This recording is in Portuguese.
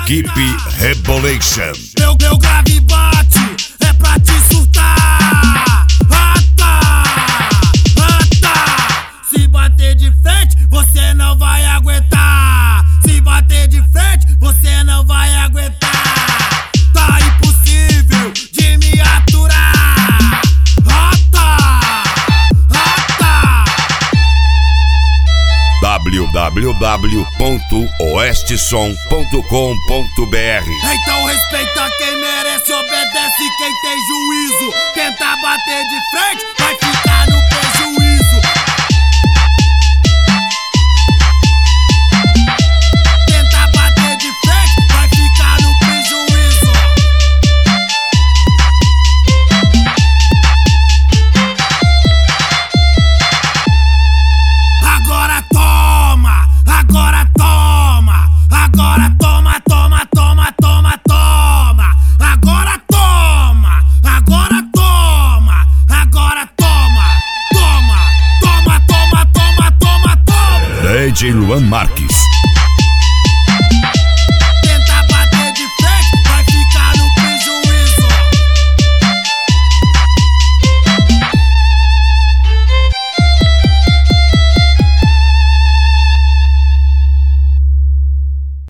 Equipe Rebolation. Meu grave bate, é pra te surtar. Se bater de frente, você não vai aguentar. Se bater de frente, você não vai aguentar. Tá impossível de me aturar. www.oestesom.com.br. Então respeita quem merece, obedece quem tem juízo. Tenta bater de frente, vai ficar no prejuízo. Tenta bater de frente, vai ficar no prejuízo. Agora toma, agora toma. Agora toma, toma, toma, toma, toma. Agora toma, agora toma. Agora toma, toma, toma, toma, toma, toma, toma. DJ Luan Marques.